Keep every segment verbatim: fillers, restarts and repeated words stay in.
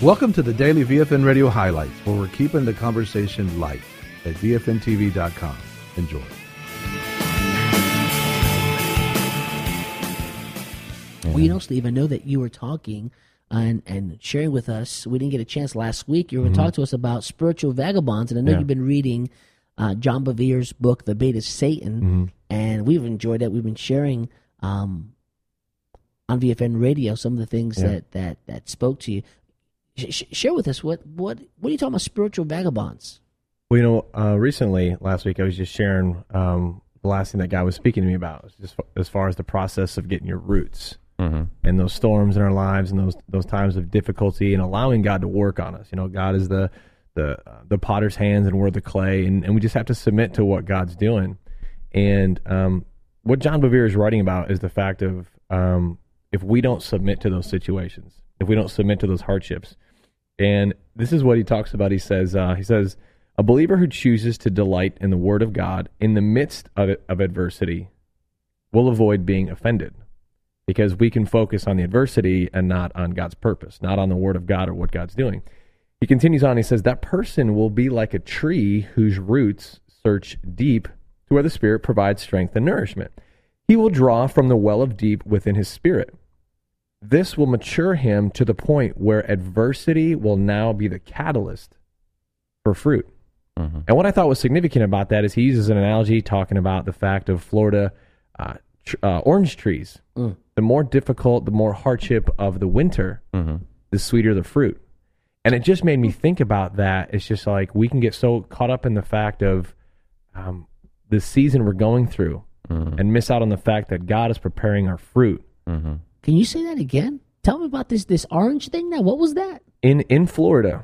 Welcome to the Daily V F N Radio Highlights, where we're keeping the conversation light at V F N T V dot com. Enjoy. Well, you know, Steve, I know that you were talking and, and sharing with us. We didn't get a chance last week. You were mm-hmm. going to talk to us about spiritual vagabonds, and I know yeah. you've been reading uh, John Bevere's book, The Bait is Satan, mm-hmm. and we've enjoyed it. We've been sharing um, on V F N Radio some of the things yeah. that, that, that spoke to you. Sh- share with us, what, what, what are you talking about spiritual vagabonds? Well, you know, uh, recently, last week, I was just sharing um, the last thing that God was speaking to me about, just as far as the process of getting your roots. Mm-hmm. And those storms in our lives and those those times of difficulty and allowing God to work on us. You know, God is the the uh, the potter's hands and we're the clay, and, and we just have to submit to what God's doing. And um, what John Bevere is writing about is the fact of um, if we don't submit to those situations, if we don't submit to those hardships. And this is what he talks about. He says, uh, he says, a believer who chooses to delight in the Word of God in the midst of, it, of adversity will avoid being offended. Because we can focus on the adversity and not on God's purpose, not on the Word of God or what God's doing. He continues on, he says, that person will be like a tree whose roots search deep to where the Spirit provides strength and nourishment. He will draw from the well of deep within his spirit. This will mature him to the point where adversity will now be the catalyst for fruit. Mm-hmm. And what I thought was significant about that is he uses an analogy talking about the fact of Florida uh, tr- uh, orange trees. Mm. The more difficult, the more hardship of the winter, mm-hmm. the sweeter the fruit. And it just made me think about that. It's just like we can get so caught up in the fact of um, the season we're going through mm-hmm. and miss out on the fact that God is preparing our fruit. Mm-hmm. Can you say that again? Tell me about this this orange thing now. What was that? In in Florida,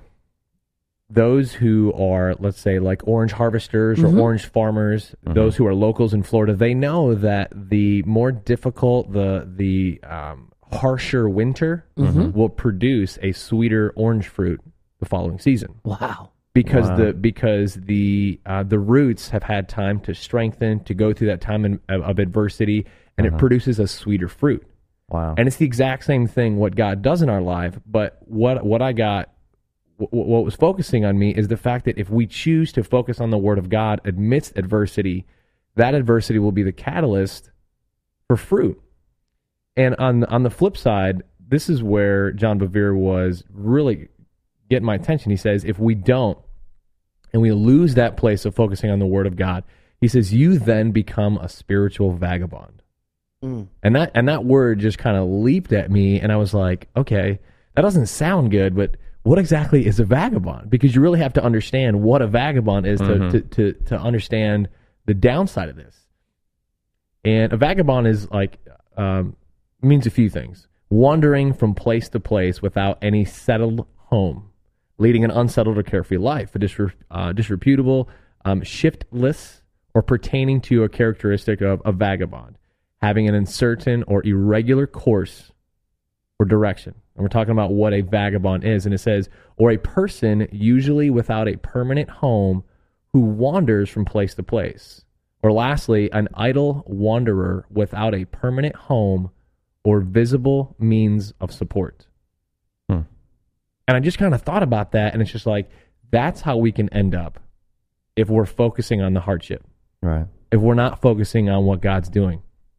those who are, let's say, like orange harvesters or mm-hmm. orange farmers, mm-hmm. those who are locals in Florida, they know that the more difficult, the the um, harsher winter mm-hmm. will produce a sweeter orange fruit the following season. Wow! Because wow. the because the uh, the roots have had time to strengthen, to go through that time in, of, of adversity, and uh-huh. it produces a sweeter fruit. Wow! And it's the exact same thing what God does in our life. But what what I got. What was focusing on me is the fact that if we choose to focus on the Word of God amidst adversity, that adversity will be the catalyst for fruit. And on on the flip side, this is where John Bevere was really getting my attention. He says, if we don't, and we lose that place of focusing on the Word of God, he says, you then become a spiritual vagabond. Mm. And that and that word just kind of leaped at me, and I was like, okay, that doesn't sound good, but what exactly is a vagabond? Because you really have to understand what a vagabond is to, mm-hmm. to, to, to understand the downside of this. And a vagabond is like, um, means a few things. Wandering from place to place without any settled home, leading an unsettled or carefree life, a disre- uh, disreputable, um, shiftless, or pertaining to a characteristic of a vagabond, having an uncertain or irregular course or direction. And we're talking about what a vagabond is. And it says, or a person usually without a permanent home who wanders from place to place. Or lastly, an idle wanderer without a permanent home or visible means of support. Hmm. And I just kind of thought about that, and it's just like, that's how we can end up if we're focusing on the hardship. Right. If we're not focusing on what God's doing.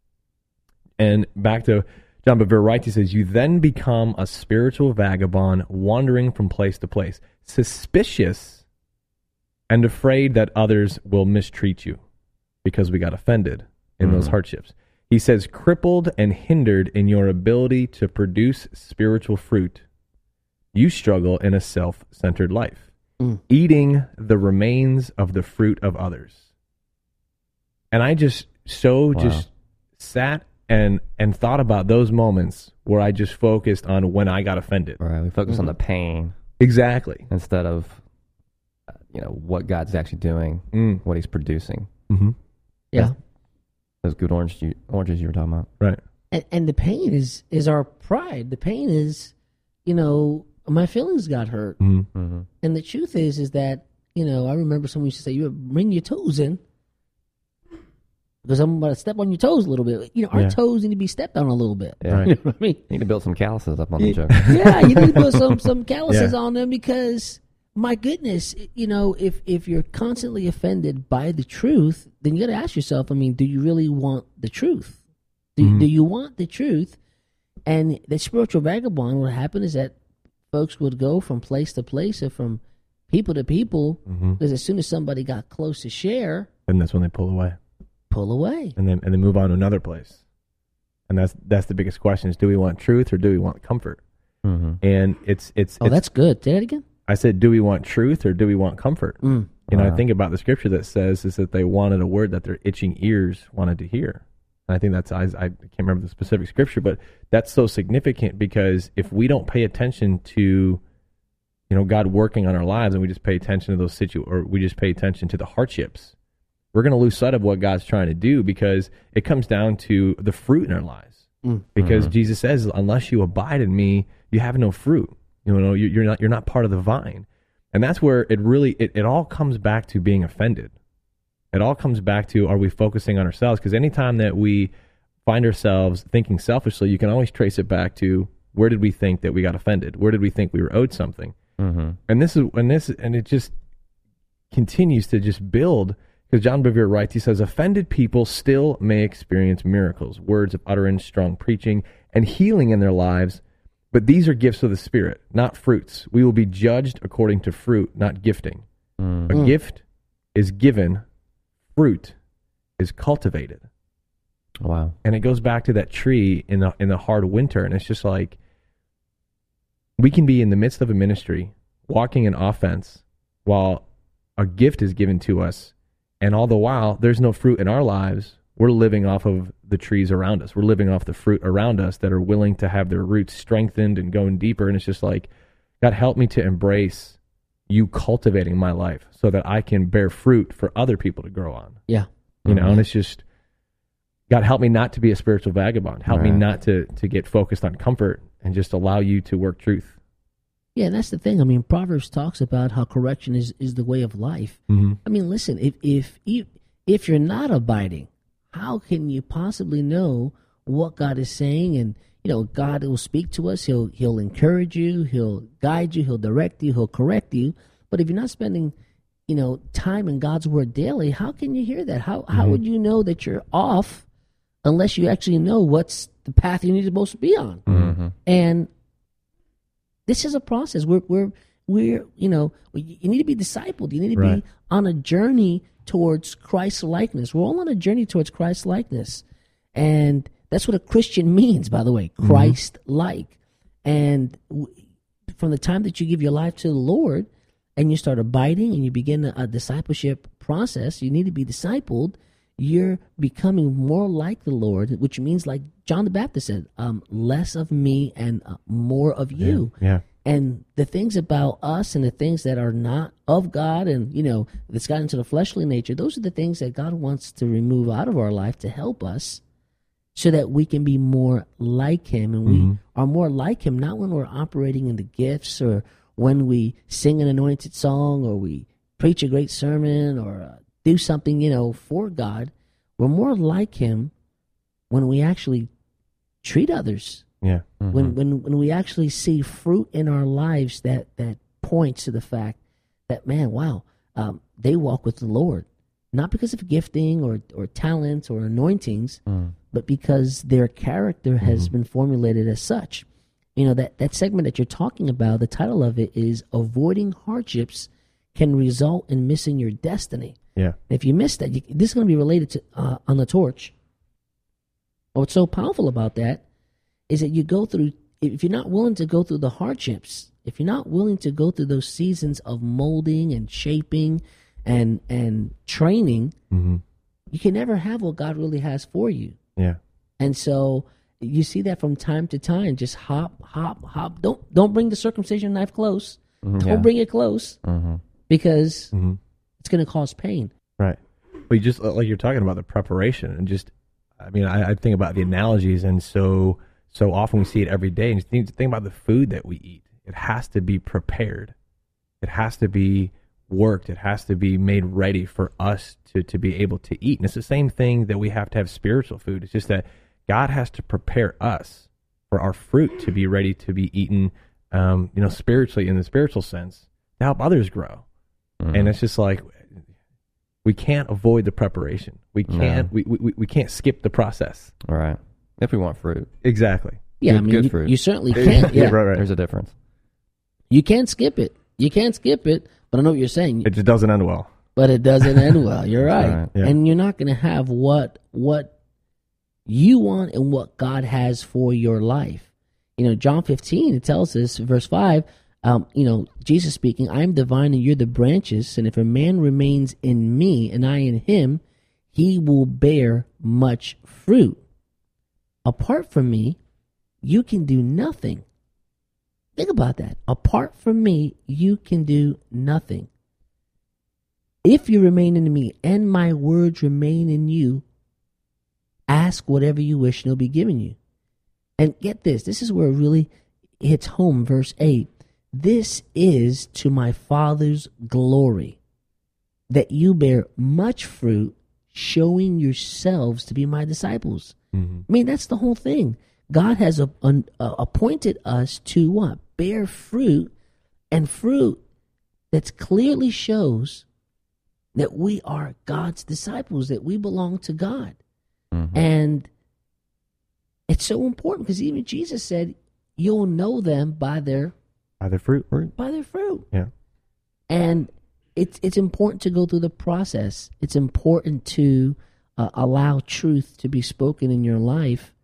And back to John Bevere writes, he says, you then become a spiritual vagabond wandering from place to place, suspicious and afraid that others will mistreat you because we got offended in mm-hmm. those hardships. He says, crippled and hindered in your ability to produce spiritual fruit, you struggle in a self-centered life, mm. eating the remains of the fruit of others. And I just so wow. just sat and and thought about those moments where I just focused on when I got offended. Right, we focus mm-hmm. on the pain. Exactly. Instead of, uh, you know, what God's actually doing, mm. what he's producing. Mm-hmm. Yeah. Those good orange ju- oranges you were talking about. Right. And, and the pain is, is our pride. The pain is, you know, my feelings got hurt. Mm-hmm. Mm-hmm. And the truth is, is that, you know, I remember someone used to say, you bring your toes in. because I'm going to step on your toes a little bit. You know, our Yeah. toes need to be stepped on a little bit. Yeah. Right. You know what I mean? You need to build some calluses up on the joke. Yeah, you need to put some some calluses Yeah. on them because, my goodness, you know, if if you're constantly offended by the truth, then you got to ask yourself. I mean, do you really want the truth? Do Mhm. do you want the truth? And the spiritual vagabond, what happened is that folks would go from place to place or from people to people Mhm. because as soon as somebody got close to share, And that's when they pull away, pull away. and then and then move on to another place. And that's that's the biggest question: is do we want truth or do we want comfort? Mm-hmm. And it's it's, Oh, it's that's good. Say that again. I said, do we want truth or do we want comfort? Mm. You know, I Wow. think about the scripture that says is that they wanted a word that their itching ears wanted to hear. And I think that's, I, I can't remember the specific scripture, but that's so significant because if we don't pay attention to, you know, God working on our lives and we just pay attention to those situ or we just pay attention to the hardships, we're going to lose sight of what God's trying to do because it comes down to the fruit in our lives. Mm. Because Mhm. Jesus says, unless you abide in me, you have no fruit. You know, you- you're not you're not part of the vine, and that's where it really it, it all comes back to being offended. It all comes back to, are we focusing on ourselves? Because anytime that we find ourselves thinking selfishly, you can always trace it back to where did we think that we got offended? Where did we think we were owed something? Mm-hmm. And this is and this and it just continues to just build. Because John Bevere writes, he says, offended people still may experience miracles, words of utterance, strong preaching, and healing in their lives. But these are gifts of the Spirit, not fruits. We will be judged according to fruit, not gifting. Mm. A Mm. gift is given, fruit is cultivated. Wow. And it goes back to that tree in the in the hard winter, and it's just like we can be in the midst of a ministry, walking in offense, while a gift is given to us, and all the while there's no fruit in our lives. We're living off of the trees around us. We're living off the fruit around us that are willing to have their roots strengthened and going deeper. And it's just like, God, help me to embrace you cultivating my life so that I can bear fruit for other people to grow on. Yeah. You know, Mhm. and it's just, God, help me not to be a spiritual vagabond. Help me Right. not to, to get focused on comfort and just allow you to work truth. Yeah, and that's the thing. I mean, Proverbs talks about how correction is, is the way of life. Mm-hmm. I mean, listen, if if you if you're not abiding, how can you possibly know what God is saying? And you know, God will speak to us. He'll he'll encourage you. He'll guide you. He'll direct you. He'll correct you. But if you're not spending, you know, time in God's Word daily, how can you hear that? How how Mhm. would you know that you're off unless you actually know what's the path you're supposed to be on? Mm-hmm. And this is a process. We're we're we're you know you need to be discipled. You need to Right. be on a journey towards Christ likeness. We're all on a journey towards Christ likeness, and that's what a Christian means, by the way, Christ like. And w- from the time that you give your life to the Lord and you start abiding and you begin a, a discipleship process, you need to be discipled. You're becoming more like the Lord, which means, like John the Baptist said, um, less of me and uh, more of you. Yeah. And the things about us and the things that are not of God and, you know, that's got into the fleshly nature, those are the things that God wants to remove out of our life to help us so that we can be more like Him. And we Mhm. are more like Him, not when we're operating in the gifts or when we sing an anointed song or we preach a great sermon or uh, do something, you know, for God. We're more like Him when we actually treat others. Yeah. Mm-hmm. When, when when we actually see fruit in our lives that, that points to the fact that, man, wow, um, they walk with the Lord. Not because of gifting or, or talents or anointings, Mm. but because their character has Mhm. been formulated as such. You know, that, that segment that you're talking about, the title of it is Avoiding Hardships Can Result in Missing Your Destiny. Yeah. If you miss that, you, this is going to be related to uh, On the Torch. What's so powerful about that is that you go through, if you're not willing to go through the hardships, if you're not willing to go through those seasons of molding and shaping and and training, Mm-hmm. you can never have what God really has for you. Yeah. And so you see that from time to time, just hop, hop, hop. Don't don't bring the circumcision knife close. Mhm. Don't Yeah. bring it close Mm-hmm. because Mm-hmm. it's going to cause pain. Right. But you just like you're talking about the preparation and just, I mean, I, I think about the analogies, and so so often we see it every day. And you think, think about the food that we eat. It has to be prepared. It has to be worked. It has to be made ready for us to, to be able to eat. And it's the same thing that we have to have spiritual food. It's just that God has to prepare us for our fruit to be ready to be eaten, um, you know, spiritually in the spiritual sense, to help others grow. Mm-hmm. And it's just like, we can't avoid the preparation. We can't, no. we, we, we can't skip the process. All right. If we want fruit. Exactly. Yeah, good, I mean, good you, fruit. you certainly can't. Yeah, right, right. There's a difference. You can't skip it. You can't skip it, but I know what you're saying. It just doesn't end well. But it doesn't end well. You're right. Right. Yeah. And you're not going to have what what you want and what God has for your life. You know, John fifteen, it tells us, verse five, um, you know, Jesus speaking, I am the vine and you're the branches, and if a man remains in me and I in him, he will bear much fruit. Apart from me, you can do nothing. Think about that. Apart from me, you can do nothing. If you remain in me and my words remain in you, ask whatever you wish and it'll be given you. And get this, this is where it really hits home, verse eight. This is to my Father's glory, that you bear much fruit, showing yourselves to be my disciples. Mm-hmm. I mean, that's the whole thing. God has a, a, a appointed us to what? Bear fruit, and fruit that clearly shows that we are God's disciples, that we belong to God. Mm-hmm. And it's so important because even Jesus said, you'll know them by their by their fruit. By their fruit. Yeah. And it's it's important to go through the process. It's important to uh, allow truth to be spoken in your life,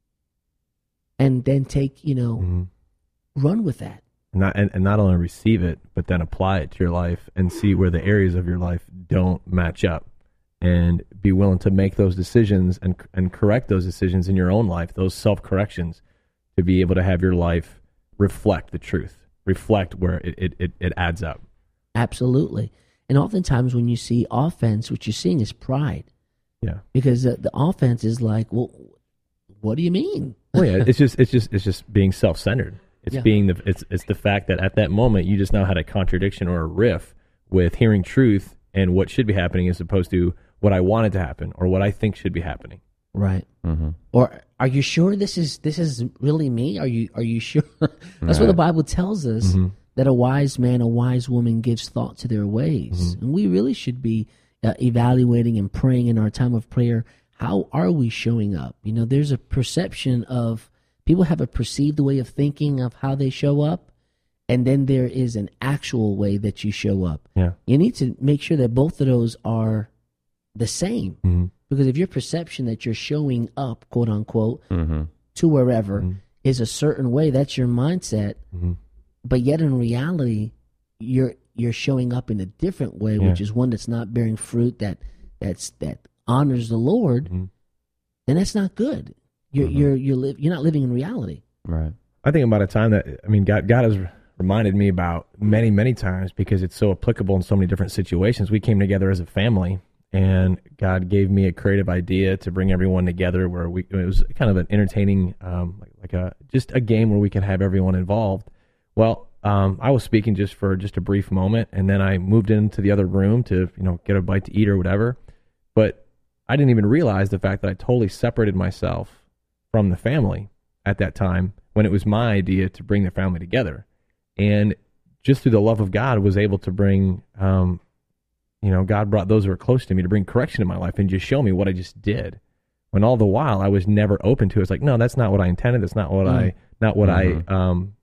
and then take, you know, mm-hmm. run with that. Not and, and not only receive it, but then apply it to your life and see where the areas of your life don't match up, and be willing to make those decisions and and correct those decisions in your own life, those self-corrections, to be able to have your life reflect the truth, reflect where it, it, it, it adds up. Absolutely. And oftentimes when you see offense, what you're seeing is pride. Yeah. Because the, the offense is like, well, what do you mean? Well, yeah, it's just it's just it's just being self-centered. It's yeah. being the it's it's the fact that at that moment you just now had a contradiction or a riff with hearing truth and what should be happening as opposed to what I wanted to happen or what I think should be happening. Right. Mm-hmm. Or are you sure this is this is really me? Are you are you sure? That's right. what the Bible tells us, mm-hmm. that a wise man, a wise woman gives thought to their ways. Mm-hmm. And we really should be uh, evaluating and praying in our time of prayer. How are we showing up? You know, there's a perception of, people have a perceived way of thinking of how they show up, and then there is an actual way that you show up. Yeah. You need to make sure that both of those are the same. Mm-hmm. Because if your perception that you're showing up, quote unquote, mm-hmm. to wherever mm-hmm. is a certain way, that's your mindset. Mm-hmm. But yet in reality, you're you're showing up in a different way, yeah. which is one that's not bearing fruit, that that's that honors the Lord. Mm-hmm. Then that's not good. You're mm-hmm. you're you're li- you're not living in reality. Right. I think about a time that I mean, God God has reminded me about many many times because it's so applicable in so many different situations. We came together as a family, and God gave me a creative idea to bring everyone together. Where we it was kind of an entertaining, um, like, like a just a game where we could have everyone involved. Well, um, I was speaking just for just a brief moment, and then I moved into the other room to, you know, get a bite to eat or whatever. But I didn't even realize the fact that I totally separated myself from the family at that time when it was my idea to bring the family together. And just through the love of God, was able to bring, um, you know, God brought those who were close to me to bring correction in my life and just show me what I just did. When all the while I was never open to it. It's like, no, that's not what I intended. That's not what mm. I, not what mm-hmm. I, um,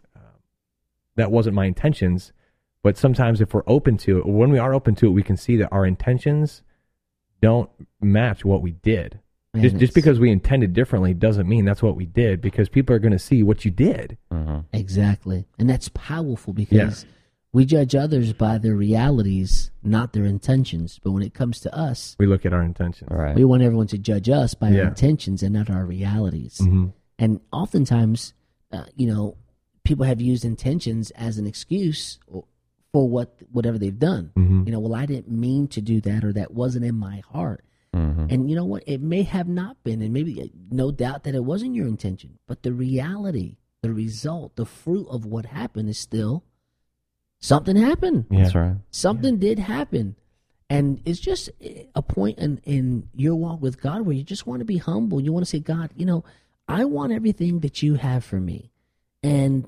that wasn't my intentions. But sometimes if we're open to it, when we are open to it, we can see that our intentions don't match what we did. Man, just just because we intended differently doesn't mean that's what we did, because people are going to see what you did. Mm-hmm. Exactly. And that's powerful because yeah. we judge others by their realities, not their intentions. But when it comes to us, we look at our intentions. Right. We want everyone to judge us by yeah. our intentions and not our realities. Mm-hmm. And oftentimes, uh, you know, people have used intentions as an excuse for what whatever they've done. Mm-hmm. You know, well, I didn't mean to do that, or that wasn't in my heart. Mm-hmm. And you know what? It may have not been, and maybe no doubt that it wasn't your intention. But the reality, the result, the fruit of what happened is still something happened. Yeah. That's right. Something did happen. And it's just a point in, in your walk with God where you just want to be humble. You want to say, God, you know, I want everything that you have for me. And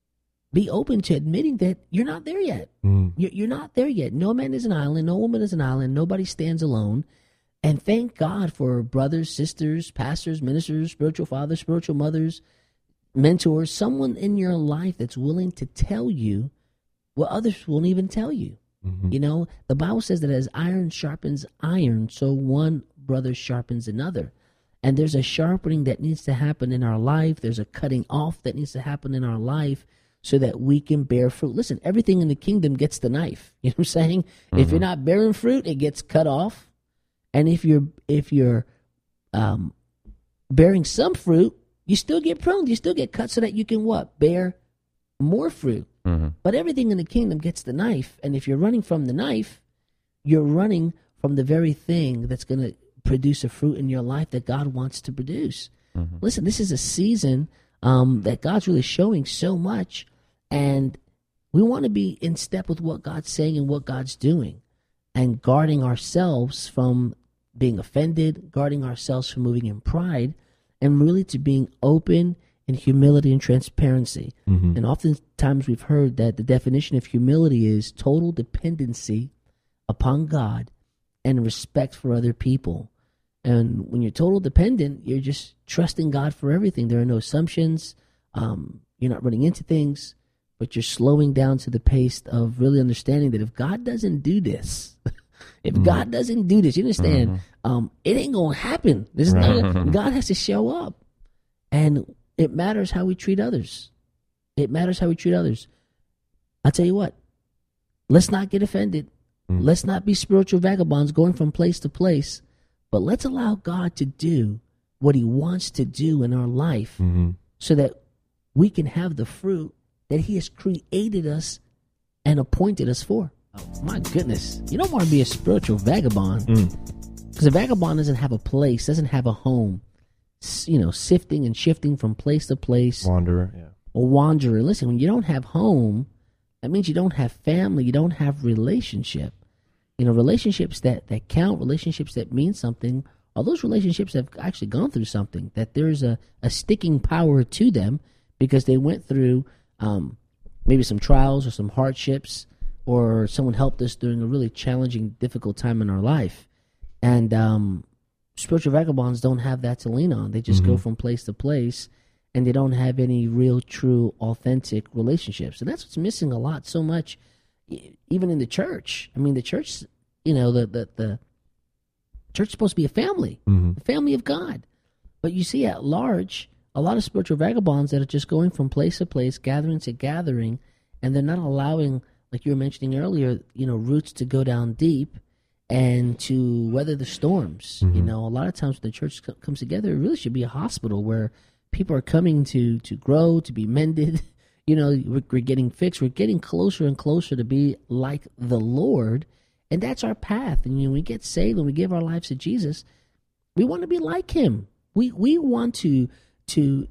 be open to admitting that you're not there yet. Mm. You're, you're not there yet. No man is an island. No woman is an island. Nobody stands alone. And thank God for brothers, sisters, pastors, ministers, spiritual fathers, spiritual mothers, mentors, someone in your life that's willing to tell you what others won't even tell you. Mm-hmm. You know, the Bible says that as iron sharpens iron, so one brother sharpens another. And there's a sharpening that needs to happen in our life. There's a cutting off that needs to happen in our life so that we can bear fruit. Listen, everything in the kingdom gets the knife. You know what I'm saying? Mm-hmm. If you're not bearing fruit, it gets cut off. And if you're if you're um, bearing some fruit, you still get pruned. You still get cut so that you can what? Bear more fruit. Mm-hmm. But everything in the kingdom gets the knife. And if you're running from the knife, you're running from the very thing that's going to produce a fruit in your life that God wants to produce. Mm-hmm. Listen, this is a season um, that God's really showing so much. And we want to be in step with what God's saying and what God's doing. And guarding ourselves from being offended, guarding ourselves from moving in pride, and really to being open in humility and transparency. Mm-hmm. And oftentimes we've heard that the definition of humility is total dependency upon God and respect for other people. And when you're total dependent, you're just trusting God for everything. There are no assumptions. Um, you're not running into things, but you're slowing down to the pace of really understanding that if God doesn't do this, if mm-hmm. God doesn't do this, you understand, mm-hmm. um, it ain't going to happen. This is right. not, God has to show up. And it matters how we treat others. It matters how we treat others. I'll tell you what, let's not get offended. Mm-hmm. Let's not be spiritual vagabonds going from place to place, but let's allow God to do what he wants to do in our life mm-hmm. so that we can have the fruit that he has created us and appointed us for. Oh, my goodness. You don't want to be a spiritual vagabond because mm. a vagabond doesn't have a place, doesn't have a home. You know, sifting and shifting from place to place. Wanderer, yeah. A wanderer. Listen, when you don't have home, that means you don't have family, you don't have relationship. You know, relationships that, that count, relationships that mean something, all those relationships have actually gone through something, that there's a, a sticking power to them because they went through um, maybe some trials or some hardships, or someone helped us during a really challenging, difficult time in our life. And um, spiritual vagabonds don't have that to lean on. They just mm-hmm. go from place to place, and they don't have any real, true, authentic relationships. And that's what's missing a lot, so much, even in the church. I mean, the church, you know, the the, the church is supposed to be a family, mm-hmm. a family of God. But you see at large, a lot of spiritual vagabonds that are just going from place to place, gathering to gathering, and they're not allowing, like you were mentioning earlier, you know, roots to go down deep and to weather the storms. Mm-hmm. You know, a lot of times when the church co- comes together, it really should be a hospital where people are coming to, to grow, to be mended. You know, we're, we're getting fixed. We're getting closer and closer to be like the Lord, and that's our path. And you know, when we get saved and we give our lives to Jesus, we want to be like him. We we want to to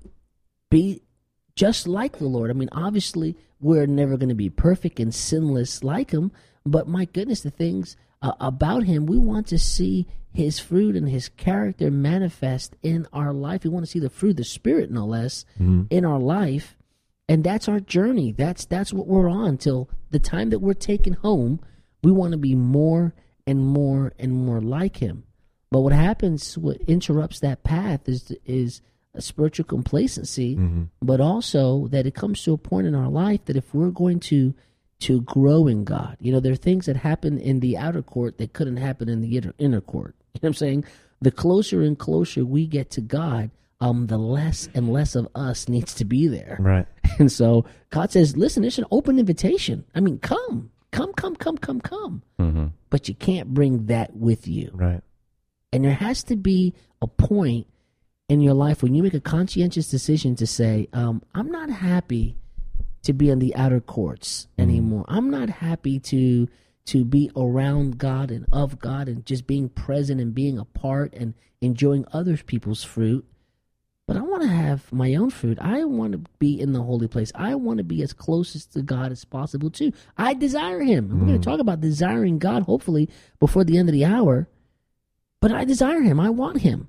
be just like the Lord. I mean, obviously, we're never going to be perfect and sinless like him, but my goodness, the things uh, about him, we want to see his fruit and his character manifest in our life. We want to see the fruit of the Spirit, no less, mm-hmm. in our life. And that's our journey. That's that's what we're on till the time that we're taken home. We want to be more and more and more like him. But what happens, what interrupts that path is is a spiritual complacency, mm-hmm. but also that it comes to a point in our life that if we're going to to grow in God, you know, there are things that happen in the outer court that couldn't happen in the inner, inner court. You know what I'm saying? The closer and closer we get to God, um, the less and less of us needs to be there. Right. And so God says, listen, it's an open invitation. I mean, come, come, come, come, come, come. Mm-hmm. But you can't bring that with you. Right. And there has to be a point in your life when you make a conscientious decision to say, um, I'm not happy to be in the outer courts mm-hmm. anymore. I'm not happy to to be around God and of God and just being present and being a part and enjoying other people's fruit. but I want to have my own fruit. I want to be in the holy place. I want to be as close to God as possible too. I desire him. Mm. We're going to talk about desiring God hopefully before the end of the hour. But I desire him. I want him.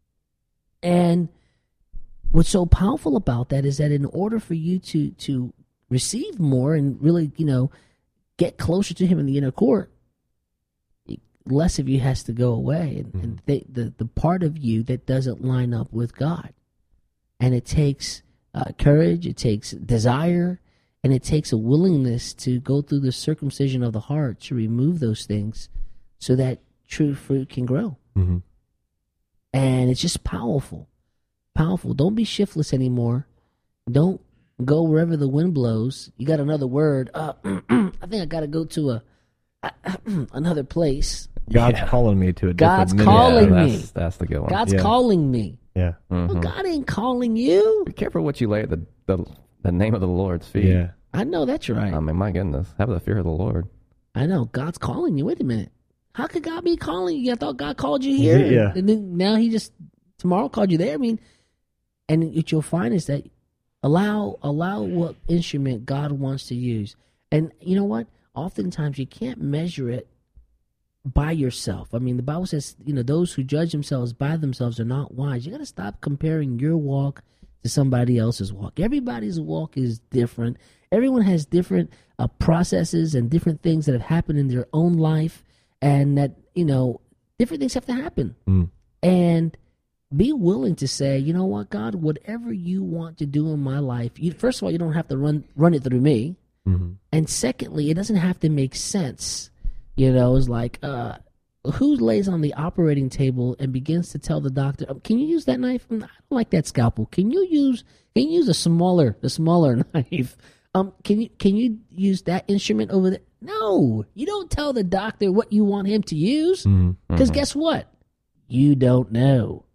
And what's so powerful about that is that in order for you to to receive more and really, you know, get closer to him in the inner court, less of you has to go away. And, mm. and they, the, the part of you that doesn't line up with God. And it takes uh, courage, it takes desire, and it takes a willingness to go through the circumcision of the heart to remove those things so that true fruit can grow. Mm-hmm. And it's just powerful. Powerful. Don't be shiftless anymore. Don't go wherever the wind blows. You got another word. Uh, I think I got to go to a uh, another place. God's yeah. calling me to a God's different calling yeah, me. That's, that's the good one. God's yeah. calling me. Yeah. Mm-hmm. Well, God ain't calling you. Be careful what you lay at the, the, the name of the Lord's feet. Yeah. I know that's right. I mean, my goodness. Have the fear of the Lord. I know. God's calling you. Wait a minute. How could God be calling you? I thought God called you here. Yeah. And then now he just tomorrow called you there. I mean, and what you'll find is that allow allow what instrument God wants to use. And you know what? Oftentimes you can't measure it by yourself. I mean, the Bible says, you know, those who judge themselves by themselves are not wise. You got to stop comparing your walk to somebody else's walk. Everybody's walk is different. Everyone has different uh, processes and different things that have happened in their own life. And that, you know, different things have to happen. Mm. And be willing to say, you know what, God, whatever you want to do in my life, you, first of all, you don't have to run run it through me. Mm-hmm. And secondly, it doesn't have to make sense. You know, it's like, uh, who lays on the operating table and begins to tell the doctor, oh, can you use that knife? I don't like that scalpel. Can you use, can you use a smaller, the smaller knife? Um, can you, can you use that instrument over there? No, you don't tell the doctor what you want him to use, because mm-hmm. guess what? You don't know.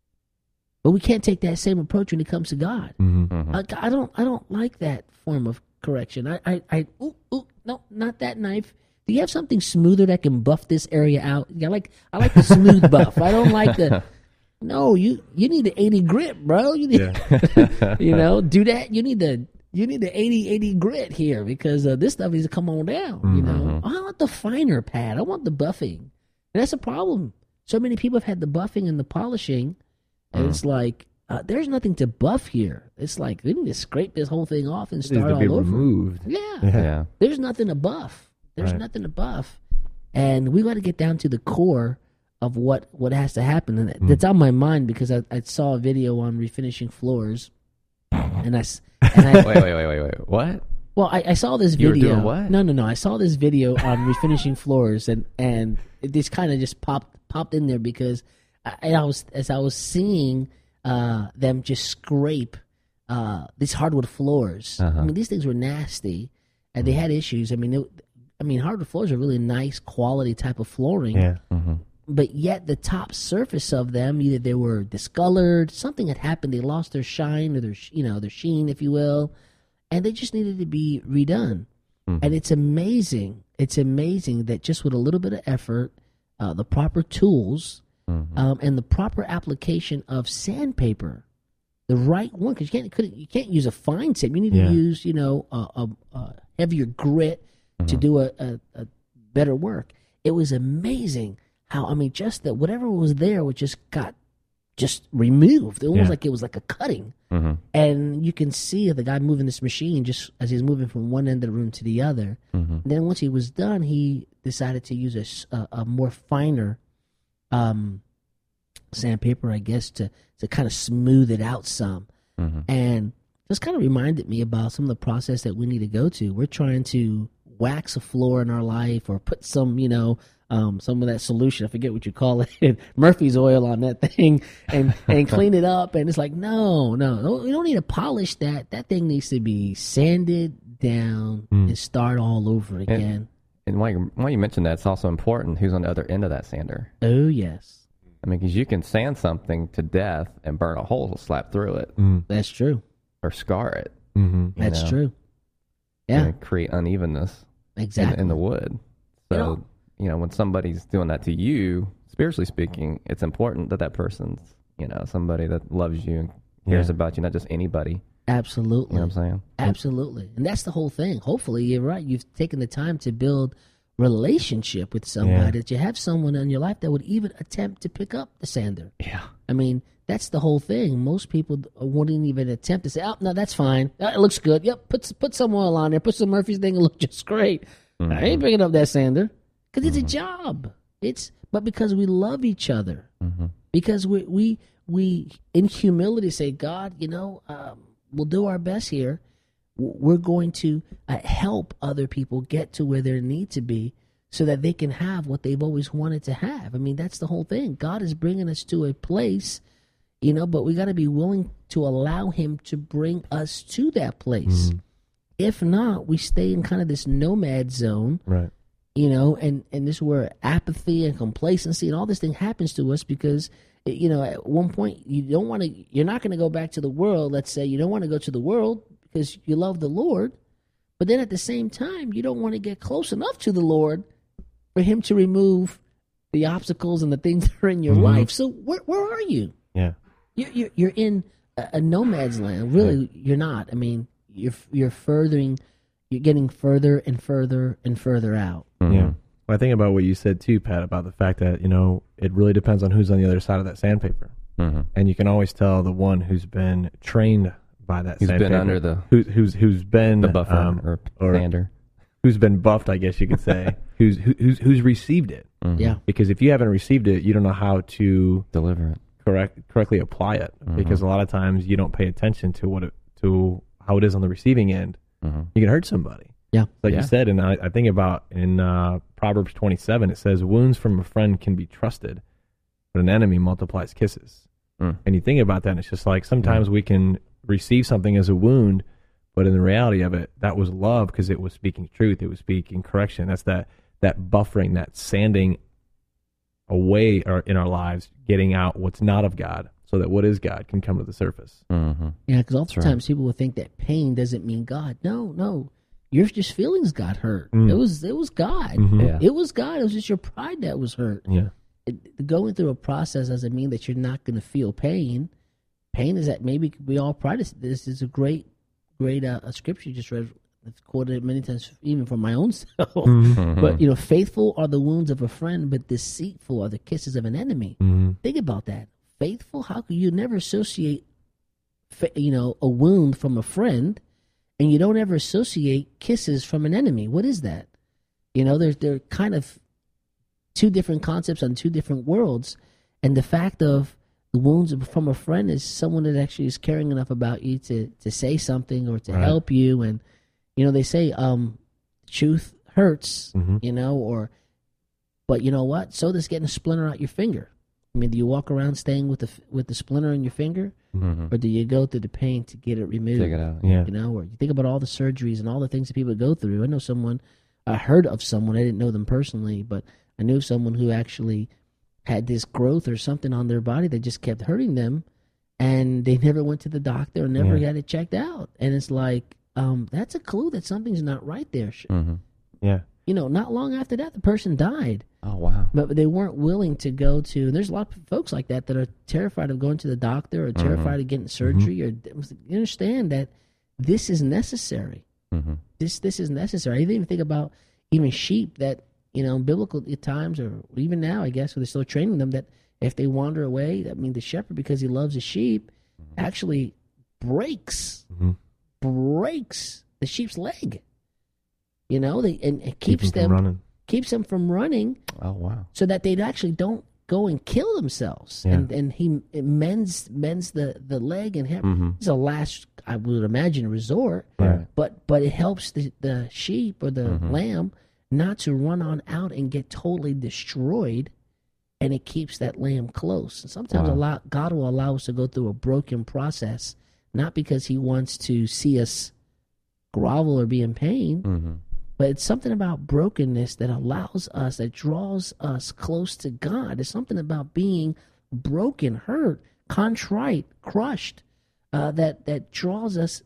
But we can't take that same approach when it comes to God. Mm-hmm. I, I don't, I don't like that form of correction. I, I, I ooh, ooh, no, not that knife. Do you have something smoother that can buff this area out? I like, I like the smooth buff. I don't like the. No, you, you need the eighty grit, bro. You need, yeah. you know, do that. You need the. You need the eighty eighty grit here because uh, this stuff needs to come on down, you know. Mm-hmm. I want the finer pad. I want the buffing. And that's a problem. So many people have had the buffing and the polishing, and mm. it's like, uh, there's nothing to buff here. It's like, we need to scrape this whole thing off and start all over. Removed. Yeah. yeah. yeah. There's nothing to buff. There's right. nothing to buff. And we got to get down to the core of what, what has to happen. And mm. that's on my mind because I, I saw a video on refinishing floors. And I, and I wait, wait, wait, wait, wait. What? Well, I, I saw this You video. were doing what? No, no, no. I saw this video on refinishing floors, and and it just kind of just popped popped in there because I, I was as I was seeing uh, them just scrape uh, these hardwood floors. Uh-huh. I mean, these things were nasty, and they had issues. I mean, it, I mean, hardwood floors are really nice quality type of flooring. Yeah. Mm-hmm. But yet the top surface of them, either they were discolored, something had happened, they lost their shine or their, you know, their sheen, if you will, and they just needed to be redone. Mm-hmm. And it's amazing, it's amazing that just with a little bit of effort, uh, the proper tools, mm-hmm. um, and the proper application of sandpaper, the right one, because you can't, you can't use a fine sand. You need yeah. to use, you know, a, a, a heavier grit mm-hmm. to do a, a, a better work. It was amazing. How, I mean, just that whatever was there was just got just removed. It almost yeah. like it was like a cutting. Mm-hmm. And you can see the guy moving this machine just as he's moving from one end of the room to the other. Mm-hmm. And then once he was done, he decided to use a, a, a more finer um, sandpaper, I guess, to, to kind of smooth it out some. Mm-hmm. And just kind of reminded me about some of the process that we need to go to. We're trying to wax a floor in our life or put some, you know, Um, some of that solution, I forget what you call it, Murphy's oil on that thing, and, and clean it up. And it's like, no, no, you don't need to polish that. That thing needs to be sanded down mm. and start all over again. And, and while, you, while you mention that, it's also important who's on the other end of that sander. Oh, yes. I mean, because you can sand something to death and burn a hole slap through it. Mm. That's true. Or scar it. Mm-hmm. That's know? true. Yeah. And create unevenness exactly. in, in the wood. So... You know, you know, when somebody's doing that to you, spiritually speaking, it's important that that person's, you know, somebody that loves you and cares Yeah. about you, not just anybody. Absolutely. You know what I'm saying? Absolutely. And that's the whole thing. Hopefully, you're right. You've taken the time to build relationship with somebody, Yeah. that you have someone in your life that would even attempt to pick up the sander. Yeah. I mean, that's the whole thing. Most people wouldn't even attempt to say, "Oh, no, that's fine. Uh, It looks good. Yep, put put some oil on there. Put some Murphy's thing. It looks just great." Mm-hmm. I ain't picking up that sander because it's a job. It's but because we love each other, Mm-hmm. because we we we in humility say, "God, you know, um, we'll do our best here. W- We're going to uh, help other people get to where they need to be." So that they can have what they've always wanted to have. I mean, that's the whole thing. God is bringing us to a place, you know, but we got to be willing to allow him to bring us to that place. Mhm. If not, we stay in kind of this nomad zone, Right. you know, and, and this is where apathy and complacency and all this thing happens to us because, you know, at one point you don't want to, you're not going to go back to the world. Let's say you don't want to go to the world because you love the Lord. But then at the same time, you don't want to get close enough to the Lord for him to remove the obstacles and the things that are in your Mhm. life. So where where are you? Yeah. You're you're, you're in a, a nomad's land. Really, you're not. I mean, you're you're furthering, you're getting further and further and further out. Mm-hmm. Yeah. Well, I think about what you said too, Pat, about the fact that, you know, it really depends on who's on the other side of that sandpaper. Mm-hmm. And you can always tell the one who's been trained by that Who's been sandpaper. under the who's who's who's been the buffer um, or, or- sander. who's been buffed, I guess you could say. who's who, who's who's received it. Mhm. Yeah. Because if you haven't received it, you don't know how to Deliver it. correct correctly apply it. Mhm. Because a lot of times you don't pay attention to what it, to how it is on the receiving end. Mm-hmm. You can hurt somebody. Yeah. Like Yeah. you said, and I, I think about in uh, Proverbs twenty-seven, it says, "Wounds from a friend can be trusted, but an enemy multiplies kisses." Mm. And you think about that, and it's just like sometimes we can receive something as a wound, but in the reality of it, that was love because it was speaking truth. It was speaking correction. That's that that buffering, that sanding away or in our lives, getting out what's not of God, so that what is God can come to the surface. Mm-hmm. Yeah, because right. oftentimes people will think that pain doesn't mean God. No, no, your just feelings got hurt. Mm. It was it was God. Mhm. Yeah. It was God. It was just your pride that was hurt. Yeah. It, going through a process doesn't mean that you're not going to feel pain. Pain is that maybe we all practice. This is a great, great uh, a scripture you just read. I've quoted it many times, even from my own self. Mm-hmm. But you know, faithful are the wounds of a friend, but deceitful are the kisses of an enemy. Mm-hmm. Think about that. Faithful? How could you never associate, fa- you know, a wound from a friend, and you don't ever associate kisses from an enemy? What is that? You know, they're they're kind of two different concepts on two different worlds, and the fact of the wounds from a friend is someone that actually is caring enough about you to to say something or to Right. help you, and you know they say um, truth hurts, Mhm. you know, or but you know what? So does getting a splinter out your finger. I mean, do you walk around staying with the with the splinter in your finger, Mm-hmm. or do you go through the pain to get it removed? Take it out. Yeah. You know, or you think about all the surgeries and all the things that people go through. I know someone, I heard of someone, I didn't know them personally, but I knew someone who actually had this growth or something on their body that just kept hurting them, and they never went to the doctor or never Yeah. got it checked out. And it's like, um, that's a clue that something's not right there. Mm-hmm. Yeah. You know, not long after that, the person died. Oh, wow. But they weren't willing to go to. And there's a lot of folks like that that are terrified of going to the doctor or terrified of getting surgery. Or you understand that this is necessary. Mm-hmm. This this is necessary. I even think about even sheep that you know in biblical times or even now, I guess, where they're still training them that if they wander away, that means the shepherd, because he loves the sheep, actually breaks Mhm. breaks the sheep's leg. You know, they and it Keep keeps them them from running. keeps them from running, Oh, wow. so that they actually don't go and kill themselves. Yeah. And and he it mends mends the, the leg and have, Mhm. it's a last, I would imagine, resort. Right. But but it helps the, the sheep or the Mhm. lamb not to run on out and get totally destroyed, and it keeps that lamb close. And sometimes Wow. a lot, God will allow us to go through a broken process, not because He wants to see us grovel or be in pain, Mm-hmm. but it's something about brokenness that allows us, that draws us close to God. There's something about being broken, hurt, contrite, crushed, uh, that that draws us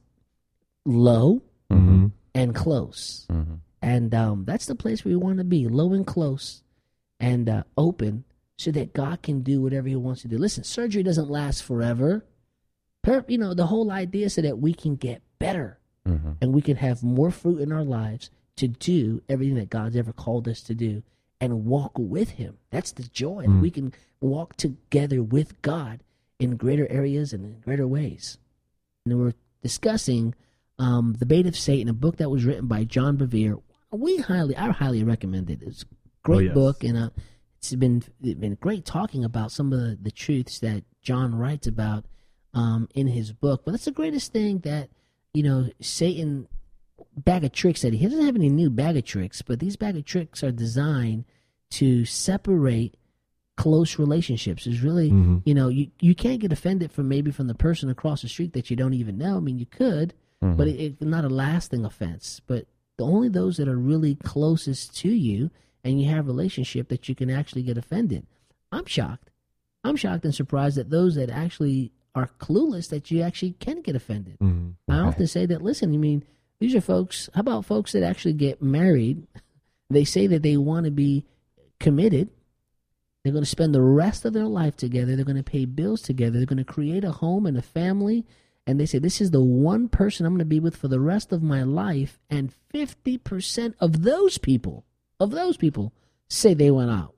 low Mm-hmm. and close. Mm-hmm. And um, that's the place where we want to be, low and close and uh, open, so that God can do whatever He wants to do. Listen, surgery doesn't last forever. Per, you know, the whole idea is so that we can get better mm-hmm. and we can have more fruit in our lives to do everything that God's ever called us to do and walk with him. That's the joy. Mm. We can walk together with God in greater areas and in greater ways. And we're discussing um, The Bait of Satan, a book that was written by John Bevere. We highly, I highly recommend it. It's a great oh, yes. book, and uh, it's been it's been great talking about some of the, the truths that John writes about um, in his book. But that's the greatest thing that, you know, Satan, bag of tricks that he, he doesn't have any new bag of tricks, but these bag of tricks are designed to separate close relationships. Is really, mm-hmm. you know, you, you can't get offended from maybe from the person across the street that you don't even know. I mean, you could, mm-hmm. but it, it's not a lasting offense. But only those that are really closest to you and you have a relationship that you can actually get offended. I'm shocked. I'm shocked and surprised that those that actually are clueless that you actually can get offended. Mm-hmm. I often say that, listen, I mean, these are folks, how about folks that actually get married? They say that they want to be committed. They're going to spend the rest of their life together. They're going to pay bills together. They're going to create a home and a family. And they say, this is the one person I'm going to be with for the rest of my life. And fifty percent of those people, of those people, say they went out.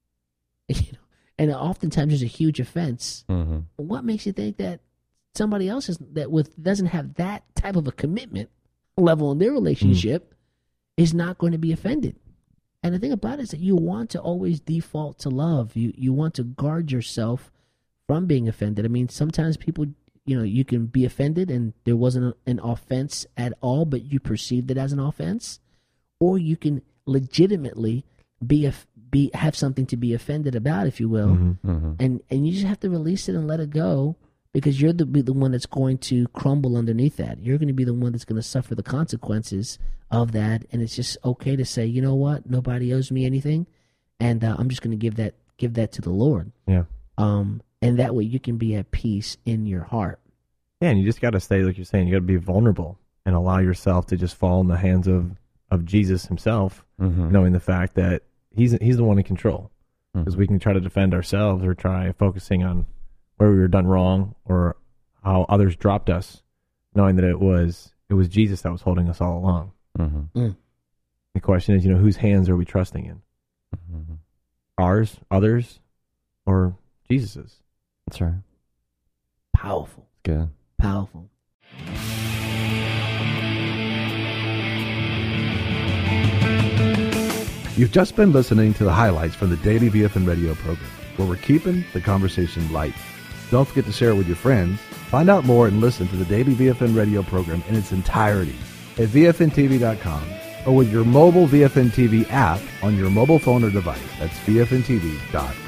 You know, and oftentimes there's a huge offense. Mm-hmm. What makes you think that somebody else is, that with doesn't have that type of a commitment level in their relationship mm-hmm. is not going to be offended? And the thing about it is that you want to always default to love. You you want to guard yourself from being offended. I mean, sometimes people, you know, you can be offended and there wasn't a, an offense at all, but you perceived it as an offense. Or you can legitimately be a, be have something to be offended about, if you will. Mm-hmm, mm-hmm. And and you just have to release it and let it go, because you're the, be the one that's going to crumble underneath that. You're going to be the one that's going to suffer the consequences of that, and it's just okay to say, you know what, nobody owes me anything, and uh, I'm just going to give that give that to the Lord. Yeah. Um, and that way you can be at peace in your heart. Yeah, and you just got to stay, like you're saying, you got to be vulnerable and allow yourself to just fall in the hands of, of Jesus himself, mm-hmm. knowing the fact that he's he's the one in control. Because mm-hmm. we can try to defend ourselves or try focusing on where we were done wrong or how others dropped us, knowing that it was it was Jesus that was holding us all along. Mm-hmm. Mm. The question is, you know, whose hands are we trusting in? Mm-hmm. Ours, others, or Jesus's? That's right. Powerful. Good. Powerful. You've just been listening to the highlights from the Daily V F N Radio program, where we're keeping the conversation light. Don't forget to share it with your friends. Find out more and listen to the Daily V F N Radio program in its entirety at V F N T V dot com or with your mobile V F N T V app on your mobile phone or device. That's V F N T V dot com.